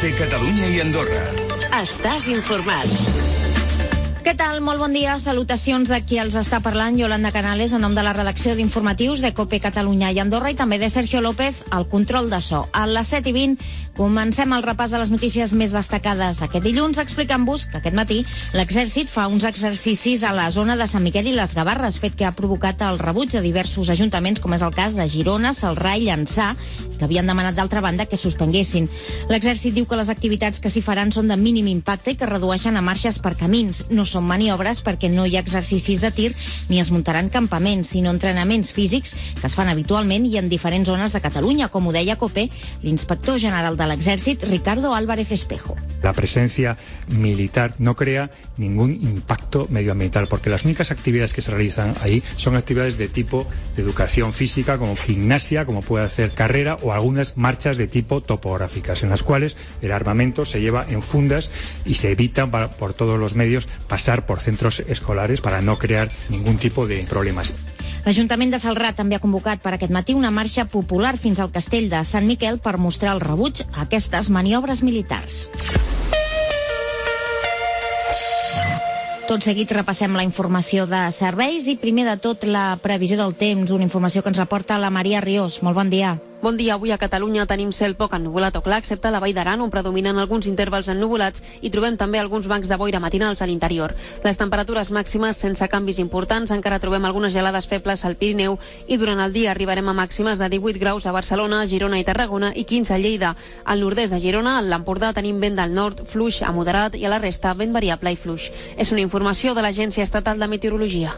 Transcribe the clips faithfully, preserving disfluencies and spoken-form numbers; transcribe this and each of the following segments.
COPE Catalunya i Andorra. Estàs informat. Què tal? Molt bon dia. Salutacions de qui els està parlant, Yolanda Canales, en nom de la redacció d'informatius de COPE Catalunya i Andorra i també de Sergio López, al control de so. A les set i vint comencem el repàs de les notícies més destacades d'aquest dilluns, explicant-vos que aquest matí l'exèrcit fa uns exercicis a la zona de Sant Miquel i les Gavarres, fet que ha provocat el rebuig de diversos ajuntaments, com és el cas de Girona, Celrà i Llançà, que havien demanat d'altra banda que suspenguessin. L'exèrcit diu que les activitats que s'hi faran són de mínim impacte i que redueixen a marxes per camins. No són maniobres perquè no hi ha exercicis de tir ni es muntaran campaments, sinó entrenaments físics que es fan habitualment i en diferents zones de Catalunya, com ho deia COPE l'inspector general de l'Exèrcit, Ricardo Álvarez Espejo. La presencia militar no crea ningún impacto medioambiental, porque las únicas actividades que se realizan ahí son actividades de tipo de educación física, como gimnasia, como puede hacer carrera, o algunas marchas de tipo topográficas, en las cuales el armamento se lleva en fundas y se evita por todos los medios pasar por centros escolares para no crear ningún tipo de problemas. L'Ajuntament de Celrà també ha convocat per aquest matí una marxa popular fins al castell de Sant Miquel per mostrar el rebuig a aquestes maniobres militars. Tot seguit repassem la informació de serveis i primer de tot la previsió del temps, una informació que ens reporta la Maria Riós. Molt bon dia. Bon dia. Avui a Catalunya tenim cel poc ennuvolat o clar, excepte a la Vall d'Aran, on predominen alguns intervals ennuvolats i trobem també alguns bancs de boira matinals a l'interior. Les temperatures màximes sense canvis importants, encara trobem algunes gelades febles al Pirineu i durant el dia arribarem a màximes de divuit graus a Barcelona, Girona i Tarragona i quinze a Lleida. Al nord-est de Girona, a l'Empordà, tenim vent del nord, fluix a moderat i a la resta vent variable i fluix. És una informació de l'Agència Estatal de Meteorologia.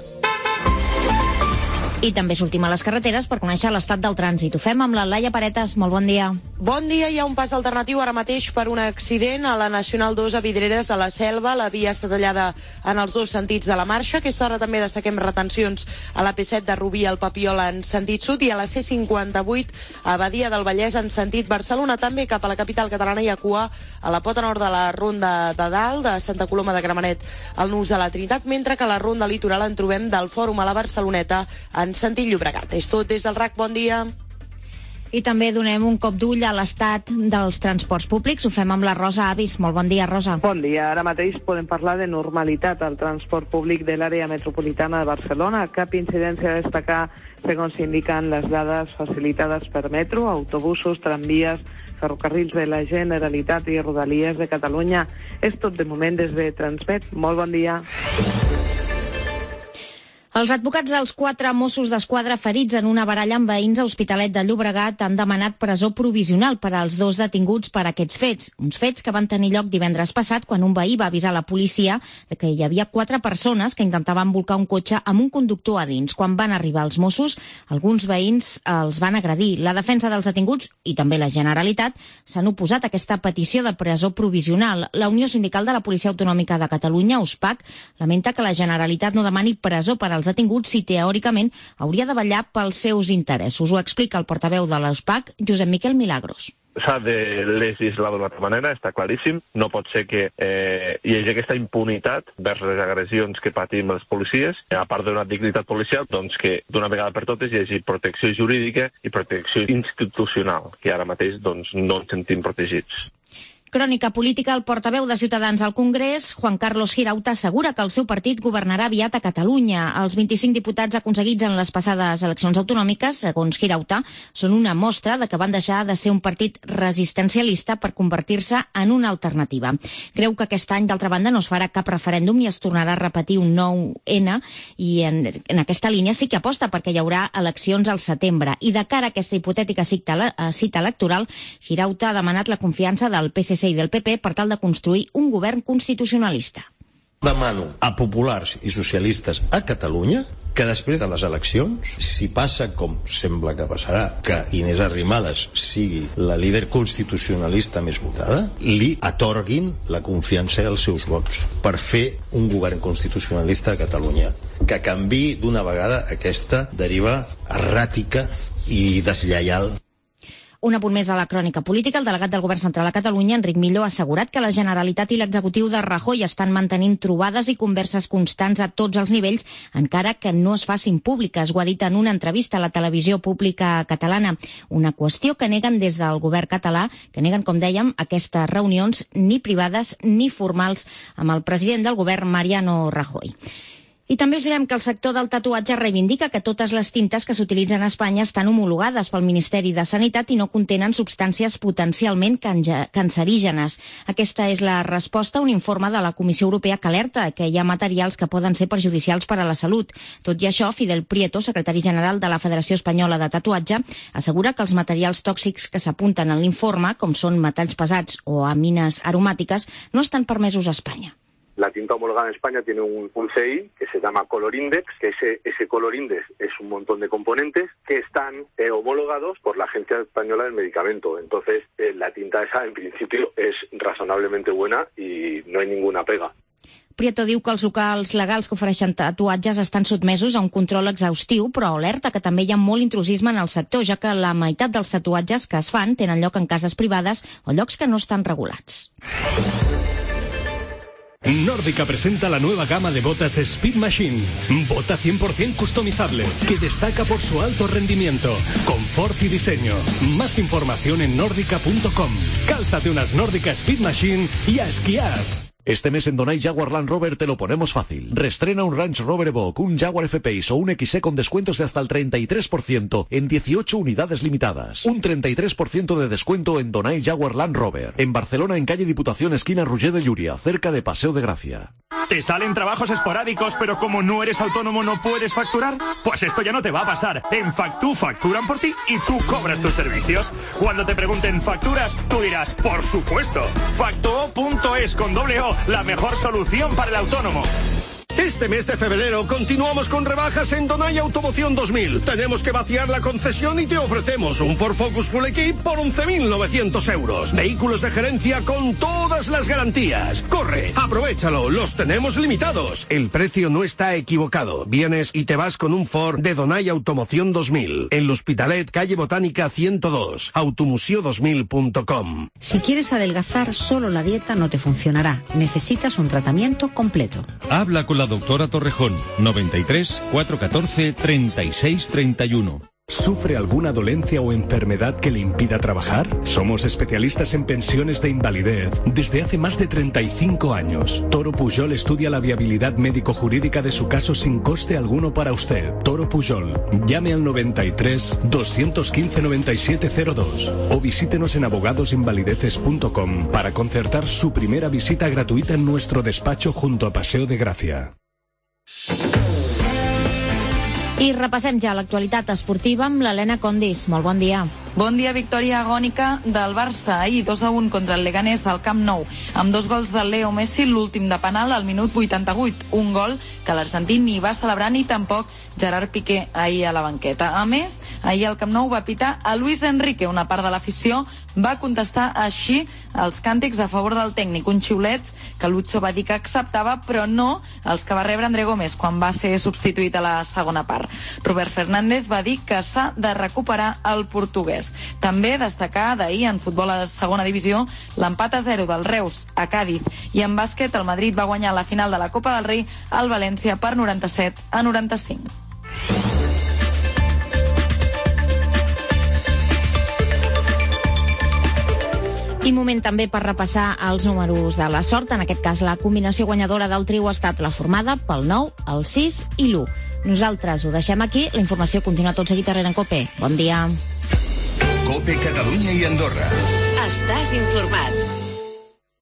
I també sortim a les carreteres per conèixer l'estat del trànsit. Ho fem amb la Laia Paretes. Molt bon dia. Bon dia. Hi ha un pas alternatiu ara mateix per un accident a la Nacional dos a Vidreres, a la Selva. La via està tallada en els dos sentits de la marxa. A aquesta hora també destaquem retencions a la P set de Rubí al Papiol en sentit sud i a la C cinquanta-vuit a Badia del Vallès en sentit Barcelona. També cap a la capital catalana hi ha cua a la pota nord de la Ronda de Dalt, de Santa Coloma de Gramenet al Nus de la Trinitat, mentre que a la Ronda Litoral en trobem del Fòrum a la Barceloneta en sentit Llobregat. És tot des del R A C. Bon dia. I també donem un cop d'ull a l'estat dels transports públics. Ho fem amb la Rosa Avis. Molt bon dia, Rosa. Bon dia. Ara mateix podem parlar de normalitat al transport públic de l'àrea metropolitana de Barcelona. Cap incidència a destacar, segons s'indiquen les dades facilitades per metro, autobusos, tramvies, ferrocarrils de la Generalitat i Rodalies de Catalunya. És tot de moment des de Transmet. Molt bon dia. Els advocats dels quatre Mossos d'Esquadra ferits en una baralla amb veïns a Hospitalet de Llobregat han demanat presó provisional per als dos detinguts per aquests fets. Uns fets que van tenir lloc divendres passat quan un veí va avisar la policia que hi havia quatre persones que intentaven volcar un cotxe amb un conductor a dins. Quan van arribar els Mossos, alguns veïns els van agredir. La defensa dels detinguts i també la Generalitat s'han oposat a aquesta petició de presó provisional. La Unió Sindical de la Policia Autonòmica de Catalunya, U S P A C, lamenta que la Generalitat no demani presó per als detinguts si teòricament hauria de vetllar pels seus interessos. Ho explica el portaveu de l'U S P A C, Josep Miquel Milagros. S'ha de legislar d'una altra manera, està claríssim. No pot ser que eh, hi hagi aquesta impunitat vers les agressions que patim els policies, a part d'una dignitat policial, doncs que d'una vegada per totes hi hagi protecció jurídica i protecció institucional, que ara mateix doncs, no ens sentim protegits. Crònica política, el portaveu de Ciutadans al Congrés, Juan Carlos Girauta, assegura que el seu partit governarà aviat a Catalunya. Els vint-i-cinc diputats aconseguits en les passades eleccions autonòmiques, segons Girauta, són una mostra de que van deixar de ser un partit resistencialista per convertir-se en una alternativa. Creu que aquest any, d'altra banda, no es farà cap referèndum ni es tornarà a repetir un nou ena i en, en aquesta línia sí que aposta perquè hi haurà eleccions al setembre. I de cara a aquesta hipotètica cita, cita electoral, Girauta ha demanat la confiança del P S C i del P P per tal de construir un govern constitucionalista. Demano a populars i socialistes a Catalunya que després de les eleccions, si passa com sembla que passarà, que Inés Arrimadas sigui la líder constitucionalista més votada, li atorguin la confiança als seus vots per fer un govern constitucionalista a Catalunya, que canviï d'una vegada aquesta deriva erràtica i deslleial. Un apunt més a la crònica política. El delegat del Govern Central a Catalunya, Enric Millo, ha assegurat que la Generalitat i l'executiu de Rajoy estan mantenint trobades i converses constants a tots els nivells, encara que no es facin públiques. Ho ha dit en una entrevista a la televisió pública catalana. Una qüestió que neguen des del govern català, que neguen, com dèiem, aquestes reunions ni privades ni formals amb el president del govern, Mariano Rajoy. I també us direm que el sector del tatuatge reivindica que totes les tintes que s'utilitzen a Espanya estan homologades pel Ministeri de Sanitat i no contenen substàncies potencialment cancerígenes. Aquesta és la resposta a un informe de la Comissió Europea que alerta que hi ha materials que poden ser perjudicials per a la salut. Tot i això, Fidel Prieto, secretari general de la Federació Espanyola de Tatuatge, assegura que els materials tòxics que s'apunten en l'informe, com són metalls pesats o amines aromàtiques, no estan permesos a Espanya. La tinta homologada en España tiene un, un C I que se llama Color Index, que ese, ese Color Index es un montón de componentes que están eh, homologados por la Agencia Española del Medicamento. Entonces, eh, la tinta esa, en principio, es razonablemente buena y no hay ninguna pega. Prieto diu que els locals legals que ofereixen tatuatges estan sotmesos a un control exhaustiu, però alerta que també hi ha molt intrusisme en el sector, ja que la meitat dels tatuatges que es fan tenen lloc en cases privades o llocs que no estan regulats. Nórdica presenta la nueva gama de botas Speed Machine. Bota cien por ciento customizable, que destaca por su alto rendimiento, confort y diseño. Más información en nórdica punto com. Cálzate unas Nórdica Speed Machine y a esquiar. Este mes en Donai Jaguar Land Rover te lo ponemos fácil. Restrena un Range Rover Evoque, un Jaguar F-Pace o un X E con descuentos de hasta el treinta y tres por ciento en dieciocho unidades limitadas. Un treinta y tres por ciento de descuento en Donai Jaguar Land Rover. En Barcelona, en calle Diputación, esquina Roger de Llúria, cerca de Paseo de Gracia. ¿Te salen trabajos esporádicos, pero como no eres autónomo no puedes facturar? Pues esto ya no te va a pasar. En Factu facturan por ti y tú cobras tus servicios. Cuando te pregunten facturas, tú dirás, por supuesto. Factuo punto es con doble O, la mejor solución para el autónomo. Este mes de febrero continuamos con rebajas en Donai Automoción dos mil. Tenemos que vaciar la concesión y te ofrecemos un Ford Focus Full Equip por once mil novecientos euros. Vehículos de gerencia con todas las garantías. Corre, aprovéchalo, los tenemos limitados. El precio no está equivocado. Vienes y te vas con un Ford de Donai Automoción dos mil. En l'Hospitalet, calle Botánica ciento dos. automuseo dos mil punto com. Si quieres adelgazar, solo la dieta no te funcionará. Necesitas un tratamiento completo. Habla con la doctora Torrejón, noventa y tres, cuatrocientos catorce, treinta y seis treinta y uno. ¿Sufre alguna dolencia o enfermedad que le impida trabajar? Somos especialistas en pensiones de invalidez desde hace más de treinta y cinco años. Toro Pujol estudia la viabilidad médico-jurídica de su caso sin coste alguno para usted. Toro Pujol. Llame al noventa y tres, doscientos quince, noventa y siete cero dos o visítenos en abogados invalideces punto com para concertar su primera visita gratuita en nuestro despacho junto a Paseo de Gracia. I repassem ja l'actualitat esportiva amb l'Helena Condis. Molt bon dia. Bon dia, victòria agònica del Barça. Ahir dos a un contra el Leganés al Camp Nou, amb dos gols de Leo Messi, l'últim de penal al minut vuitanta-vuit. Un gol que l'argentí ni va celebrar ni tampoc Gerard Piqué ahir a la banqueta. A més, ahir al Camp Nou va pitar a Luis Enrique. Una part de l'afició va contestar així als càntics a favor del tècnic. Un xiulets que Lucho va dir que acceptava, però no els que va rebre André Gómez quan va ser substituït a la segona part. Robert Fernández va dir que s'ha de recuperar el portuguès. També destacar d'ahir en futbol a segona divisió l'empat a zero del Reus a Càdiz, i en bàsquet el Madrid va guanyar la final de la Copa del Rei al València per noranta-set a noranta-cinc. I moment també per repassar els números de la sort. En aquest cas, la combinació guanyadora del trio ha estat la formada pel nou, el sis i l'u. Nosaltres ho deixem aquí. La informació continua tot seguit darrere en COPE. Bon dia. COPE Catalunya i Andorra. Estàs informat.